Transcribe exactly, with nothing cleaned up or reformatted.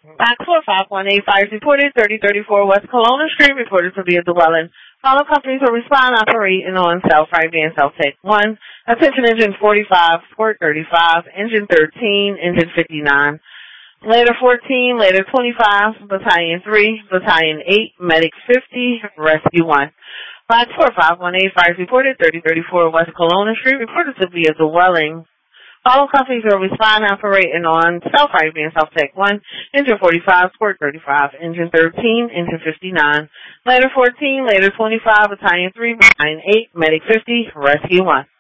Box four five one eight five reported thirty thirty-four West Kelowna Street, reported to be a dwelling. Follow companies will respond operating on South Friday and South Tech one. Attention engine forty-five, squirt thirty-five, engine thirteen, engine fifty-nine. Later fourteen, later twenty-five, Battalion three, Battalion eight, Medic fifty, Rescue one. Box four five one eight five reported thirty thirty-four West Kelowna Street, reported to be a dwelling. Follow companies will respond operating on South Friday and South Tech one, engine forty-five, squirt thirty-five, engine thirteen, engine fifty-nine. Later fourteen, later twenty-five, Battalion three, Battalion eight, Medic fifty, Rescue one.